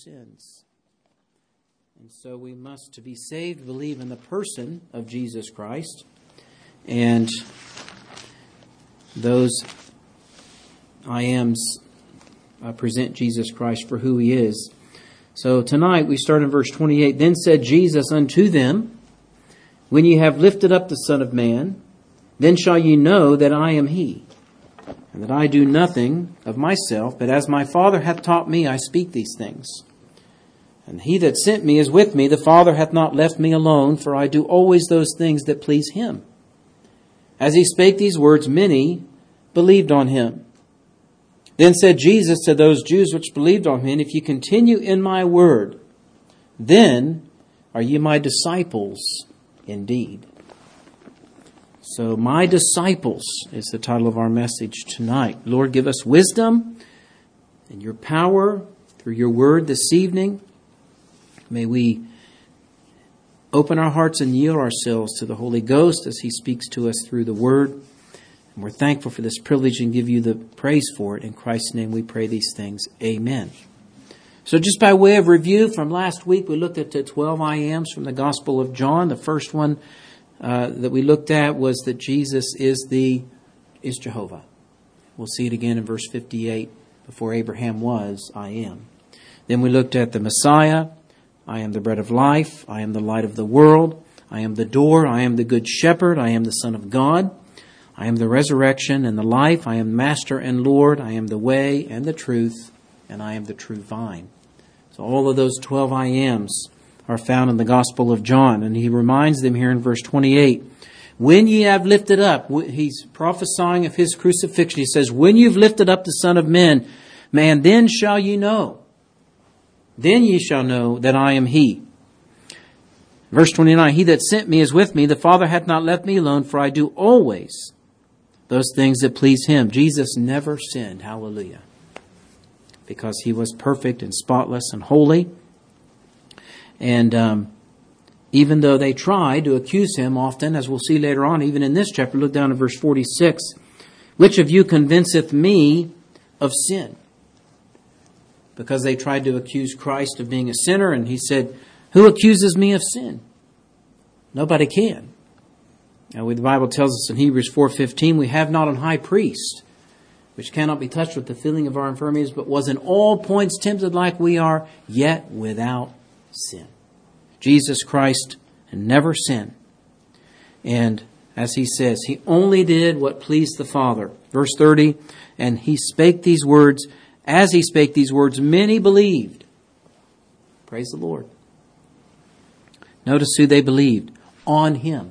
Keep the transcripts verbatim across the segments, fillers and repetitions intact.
sins. And so we must, to be saved, believe in the person of Jesus Christ. And those I ams uh, present Jesus Christ for who He is. So tonight we start in verse twenty-eight. Then said Jesus unto them, When ye have lifted up the Son of Man, then shall ye know that I am He, and that I do nothing of myself, but as my Father hath taught me, I speak these things. And He that sent me is with me. The Father hath not left me alone, for I do always those things that please Him. As He spake these words, many believed on Him. Then said Jesus to those Jews which believed on Him, If ye continue in my word, then are ye my disciples indeed. So, my disciples is the title of our message tonight. Lord, give us wisdom and your power through your word this evening. May we open our hearts and yield ourselves to the Holy Ghost as He speaks to us through the word. And we're thankful for this privilege and give you the praise for it. In Christ's name we pray these things. Amen. So just by way of review from last week, we looked at the twelve I ams from the Gospel of John. The first one Uh, that we looked at was that Jesus is the is Jehovah. We'll see it again in verse fifty-eight. Before Abraham was, I am. Then we looked at the Messiah. I am the bread of life. I am the light of the world. I am the door. I am the good shepherd. I am the Son of God. I am the resurrection and the life. I am Master and Lord. I am the way and the truth. And I am the true vine. So all of those twelve I ams are found in the Gospel of John. And he reminds them here in verse twenty-eight, when ye have lifted up, he's prophesying of his crucifixion. He says, when you've lifted up the Son of Man, man, then shall ye know. Then ye shall know that I am He. Verse twenty-nine, He that sent me is with me. The Father hath not left me alone, for I do always those things that please Him. Jesus never sinned. Hallelujah. Because He was perfect and spotless and holy. And um, even though they tried to accuse Him often, as we'll see later on, even in this chapter, look down at verse forty-six. Which of you convinceth me of sin? Because they tried to accuse Christ of being a sinner, and He said, who accuses me of sin? Nobody can. Now, the Bible tells us in Hebrews four fifteen, we have not an high priest, which cannot be touched with the feeling of our infirmities, but was in all points tempted like we are, yet without sin. Jesus Christ never sinned. And as He says, He only did what pleased the Father. Verse thirty, and He spake these words. As He spake these words, many believed. Praise the Lord. Notice who they believed. On Him.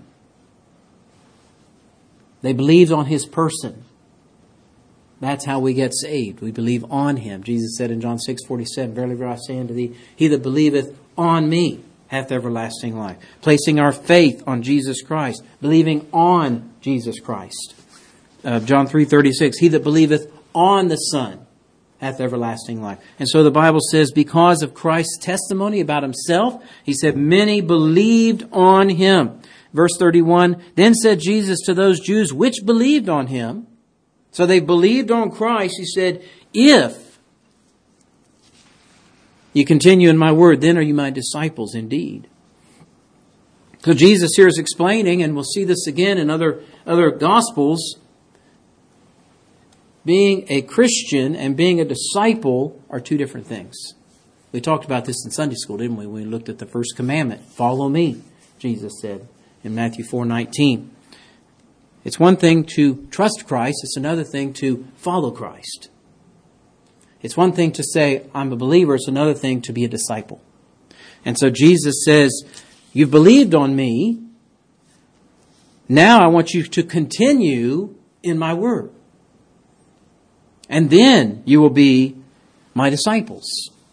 They believed on His person. That's how we get saved. We believe on Him. Jesus said in John six forty-seven, verily, verily, I say unto thee, he that believeth on me hath everlasting life. Placing our faith on Jesus Christ. Believing on Jesus Christ. Uh, John three thirty-six, he that believeth on the Son hath everlasting life. And so the Bible says, because of Christ's testimony about Himself, He said, many believed on Him. Verse thirty-one, then said Jesus to those Jews which believed on Him. So they believed on Christ. He said, if you continue in my word, then are you my disciples indeed. So Jesus here is explaining, and we'll see this again in other, other Gospels, being a Christian and being a disciple are two different things. We talked about this in Sunday school, didn't we? When we looked at the first commandment. Follow me, Jesus said in Matthew four nineteen. It's one thing to trust Christ. It's another thing to follow Christ. It's one thing to say, I'm a believer. It's another thing to be a disciple. And so Jesus says, you've believed on me. Now I want you to continue in my word. And then you will be my disciples.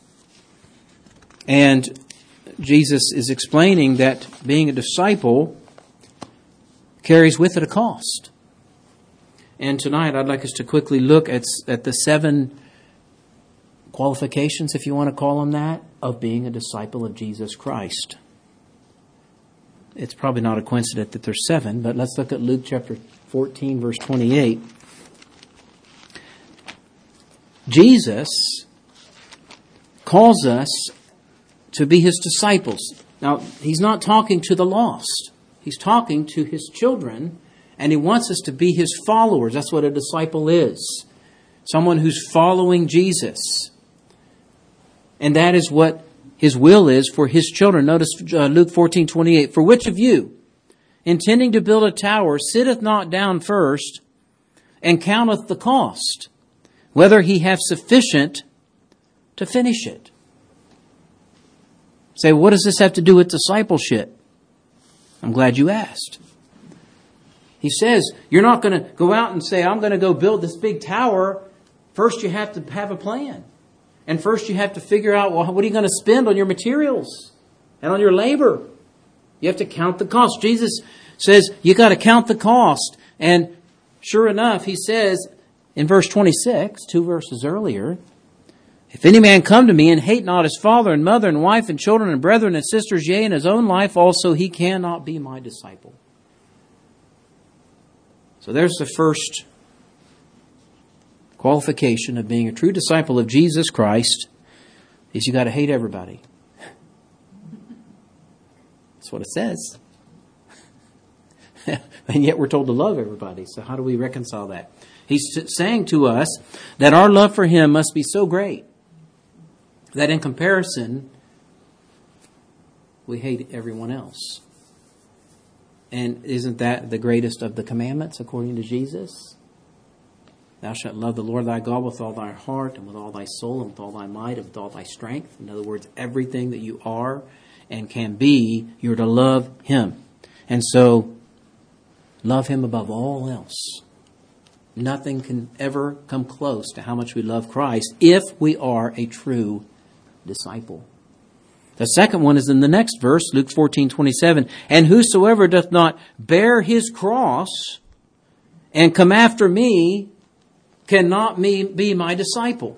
And Jesus is explaining that being a disciple carries with it a cost. And tonight I'd like us to quickly look at, at the seven qualifications, if you want to call them that, of being a disciple of Jesus Christ. It's probably not a coincidence that there's seven, but let's look at Luke chapter fourteen, verse twenty-eight. Jesus calls us to be His disciples. Now, He's not talking to the lost. He's talking to His children, and He wants us to be His followers. That's what a disciple is. Someone who's following Jesus. And that is what His will is for His children. Notice uh, Luke fourteen twenty-eight. For which of you, intending to build a tower, sitteth not down first, and counteth the cost, whether he have sufficient to finish it? Say, what does this have to do with discipleship? I'm glad you asked. He says, you're not going to go out and say, I'm going to go build this big tower. First, you have to have a plan. And first, you have to figure out, well, what are you going to spend on your materials and on your labor? You have to count the cost. Jesus says, you got to count the cost. And sure enough, He says in verse twenty-six, two verses earlier, if any man come to me and hate not his father and mother and wife and children and brethren and sisters, yea, and his own life also, he cannot be my disciple. So there's the first qualification of being a true disciple of Jesus Christ, is you got to hate everybody. That's what it says. And yet we're told to love everybody. So how do we reconcile that? He's saying to us that our love for Him must be so great that in comparison, we hate everyone else. And isn't that the greatest of the commandments according to Jesus? Thou shalt love the Lord thy God with all thy heart and with all thy soul and with all thy might and with all thy strength. In other words, everything that you are and can be, you're to love Him. And so, love Him above all else. Nothing can ever come close to how much we love Christ if we are a true disciple. The second one is in the next verse, Luke fourteen twenty-seven. And whosoever doth not bear his cross and come after me cannot me be my disciple.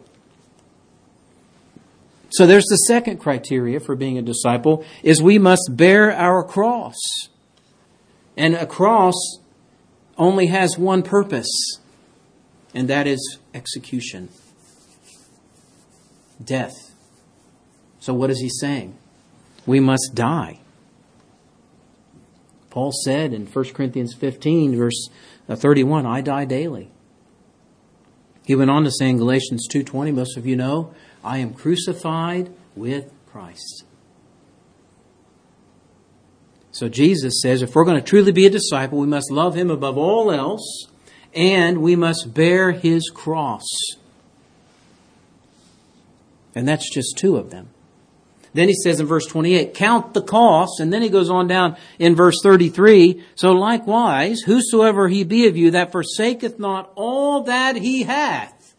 So there's the second criteria for being a disciple, is we must bear our cross. And a cross only has one purpose, and that is execution. Death. So what is he saying? We must die. Paul said in First Corinthians fifteen, verse thirty-one, I die daily. He went on to say in Galatians two twenty, most of you know, I am crucified with Christ. So Jesus says, if we're going to truly be a disciple, we must love Him above all else, and we must bear His cross. And that's just two of them. Then he says in verse twenty-eight, count the cost. And then he goes on down in verse thirty-three. So likewise, whosoever he be of you that forsaketh not all that he hath.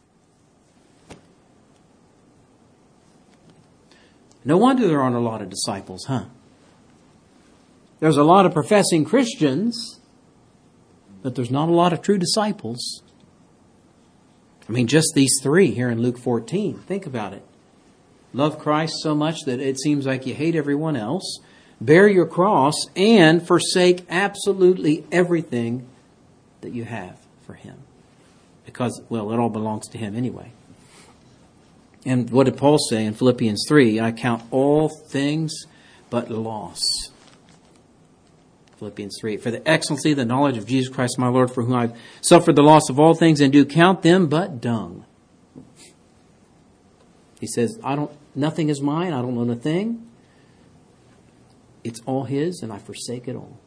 No wonder there aren't a lot of disciples, huh? There's a lot of professing Christians, but there's not a lot of true disciples. I mean, just these three here in Luke fourteen. Think about it. Love Christ so much that it seems like you hate everyone else. Bear your cross and forsake absolutely everything that you have for Him. Because, well, it all belongs to Him anyway. And what did Paul say in Philippians three? I count all things but loss. Philippians three. For the excellency of the knowledge of Jesus Christ my Lord, for whom I've suffered the loss of all things, and do count them but dung. He says, I don't, nothing is mine, I don't own a thing. It's all His, and I forsake it all.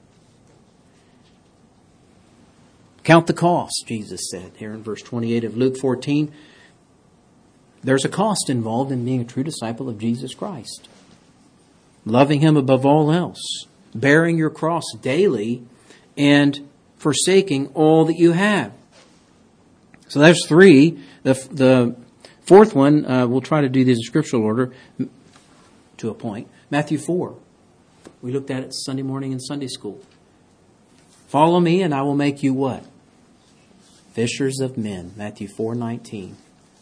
Count the cost, Jesus said here in verse twenty-eight of Luke fourteen. There's a cost involved in being a true disciple of Jesus Christ. Loving Him above all else. Bearing your cross daily and forsaking all that you have. So there's three. The, the fourth one, uh, we'll try to do these in scriptural order to a point. Matthew four. We looked at it Sunday morning in Sunday school. Follow me and I will make you what? Fishers of men. Matthew four nineteen.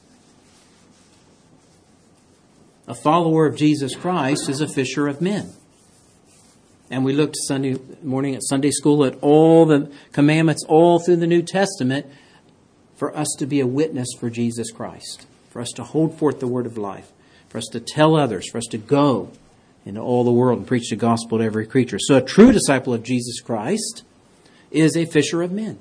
A follower of Jesus Christ is a fisher of men. And we looked Sunday morning at Sunday school at all the commandments all through the New Testament for us to be a witness for Jesus Christ. For us to hold forth the word of life. for us to tell others, for us to go into all the world and preach the gospel to every creature. So a true disciple of Jesus Christ is a fisher of men.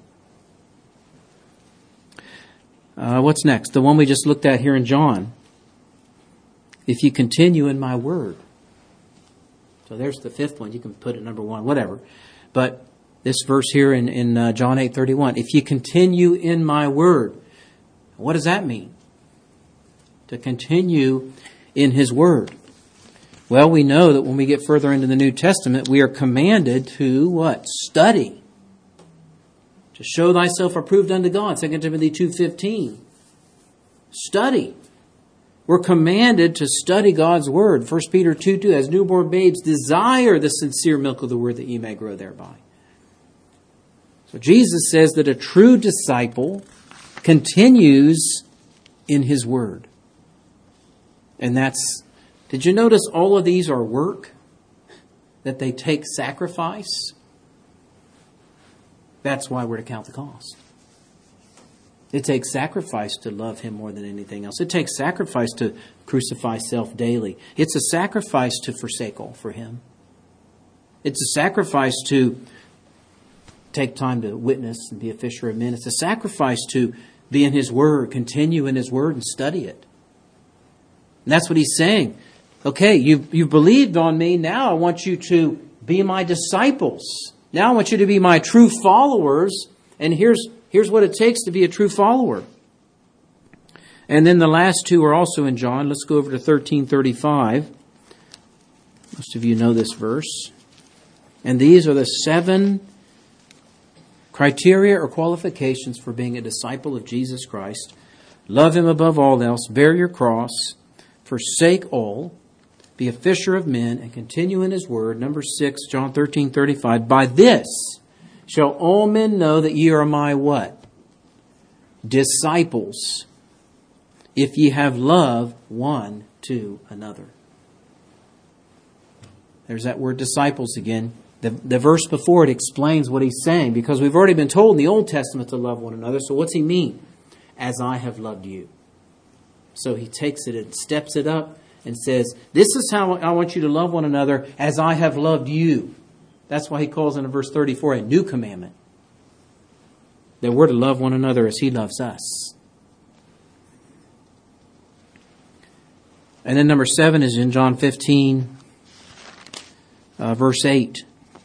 Uh, what's next? The one we just looked at here in John. If you continue in my word. So there's the fifth one. You can put it number one, whatever. But this verse here in, in uh, John eight thirty-one. If you continue in my word. What does that mean? To continue in his word. Well, we know that when we get further into the New Testament, we are commanded to what? Study. To show thyself approved unto God. Second Timothy two fifteen. Study. We're commanded to study God's word. First Peter two two. As newborn babes, desire the sincere milk of the word that ye may grow thereby. So Jesus says that a true disciple continues in his word. And that's, did you notice all of these are work? That they take sacrifice? That's why we're to count the cost. It takes sacrifice to love him more than anything else. It takes sacrifice to crucify self daily. It's a sacrifice to forsake all for him. It's a sacrifice to take time to witness and be a fisher of men. It's a sacrifice to be in his word, continue in his word and study it. And that's what he's saying. Okay, you've, you've believed on me. Now I want you to be my disciples. Now I want you to be my true followers. And here's, here's what it takes to be a true follower. And then the last two are also in John. Let's go over to thirteen thirty-five. Most of you know this verse. And these are the seven criteria or qualifications for being a disciple of Jesus Christ. Love him above all else. Bear your cross. Forsake all. Be a fisher of men and continue in his word. Number six, John thirteen thirty-five. By this shall all men know that ye are my what? Disciples. If ye have love one to another. There's that word disciples again. The, the verse before it explains what he's saying, because we've already been told in the Old Testament to love one another. So what's he mean? As I have loved you. So he takes it and steps it up and says, this is how I want you to love one another as I have loved you. That's why he calls in verse thirty-four a new commandment. That we're to love one another as he loves us. And then number seven is in John fifteen, uh, verse eight.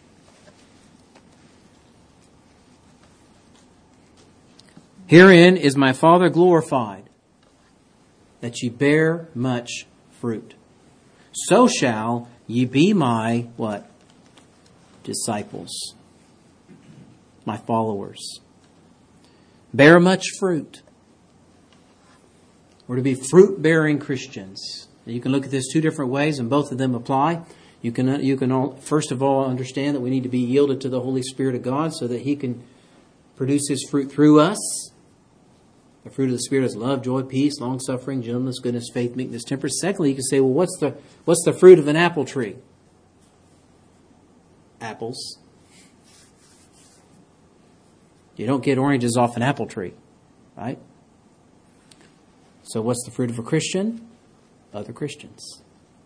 Herein is my Father glorified, that ye bear much fruit. So shall ye be my, what? Disciples. My followers. Bear much fruit. We're to be fruit-bearing Christians. You can look at this two different ways, and both of them apply. You can, you can all, first of all understand that we need to be yielded to the Holy Spirit of God so that he can produce his fruit through us. The fruit of the Spirit is love, joy, peace, long-suffering, gentleness, goodness, faith, meekness, temperance. Secondly, you can say, well, what's the what's the fruit of an apple tree? Apples. You don't get oranges off an apple tree, right? So what's the fruit of a Christian? Other Christians.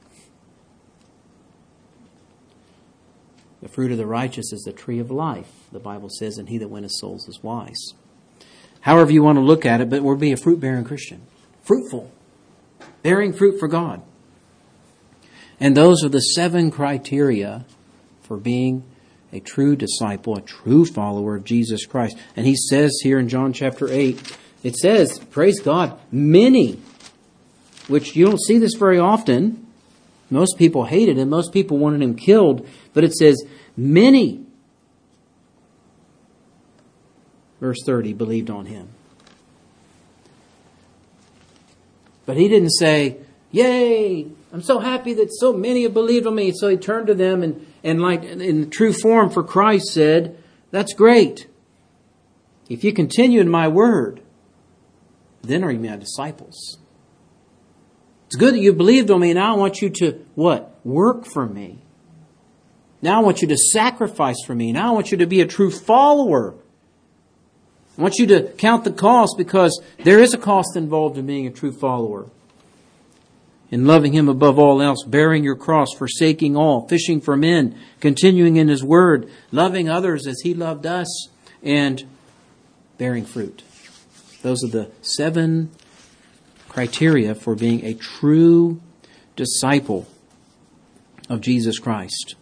The fruit of the righteous is the tree of life, the Bible says, and he that winneth souls is wise. However you want to look at it, but we'll be a fruit-bearing Christian. Fruitful. Bearing fruit for God. And those are the seven criteria for being a true disciple, a true follower of Jesus Christ. And he says here in John chapter eight, it says, praise God, many, which you don't see this very often. Most people hated him. Most people wanted him killed. But it says, many, verse thirty, believed on him. But he didn't say, yay, I'm so happy that so many have believed on me. So he turned to them and, and like in true form for Christ said, that's great. If you continue in my word, then are you my disciples. It's good that you believed on me. Now I want you to, what? Work for me. Now I want you to sacrifice for me. Now I want you to be a true follower. I want you to count the cost, because there is a cost involved in being a true follower. in loving Him above all else, bearing your cross, forsaking all, fishing for men, continuing in His Word, loving others as He loved us, and bearing fruit. Those are the seven criteria for being a true disciple of Jesus Christ.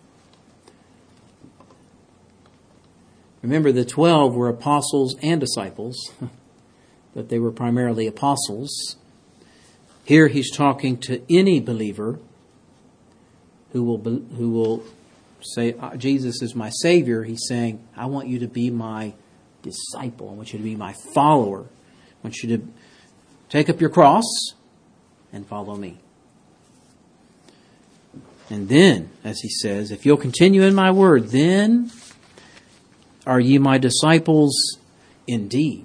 Remember, the twelve were apostles and disciples, but they were primarily apostles. Here he's talking to any believer who will who will say, Jesus is my Savior. He's saying, I want you to be my disciple. I want you to be my follower. I want you to take up your cross and follow me. And then, as he says, if you'll continue in my word, then are ye my disciples indeed.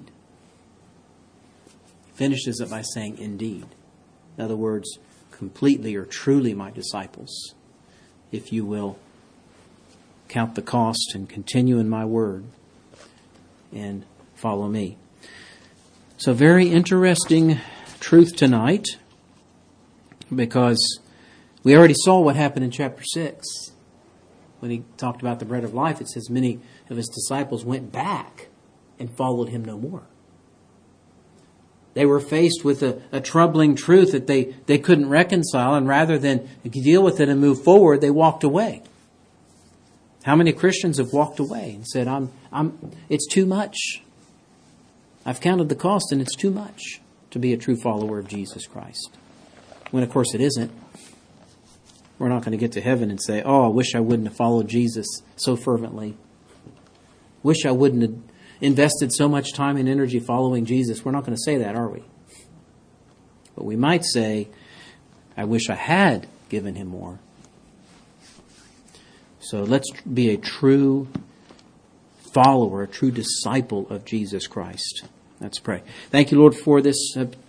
He finishes it by saying indeed. In other words, completely or truly my disciples, if you will count the cost and continue in my word and follow me. So very interesting truth tonight, because we already saw what happened in chapter six. When he talked about the bread of life, it says many of his disciples went back and followed him no more. They were faced with a, a troubling truth that they, they couldn't reconcile, and rather than deal with it and move forward, they walked away. How many Christians have walked away and said, I'm, I'm, it's too much. I've counted the cost and it's too much to be a true follower of Jesus Christ. When, of course, it isn't. We're not going to get to heaven and say, oh, I wish I wouldn't have followed Jesus so fervently. Wish I wouldn't have invested so much time and energy following Jesus. We're not going to say that, are we? But we might say, I wish I had given him more. So let's be a true follower, a true disciple of Jesus Christ. Let's pray. Thank you, Lord, for this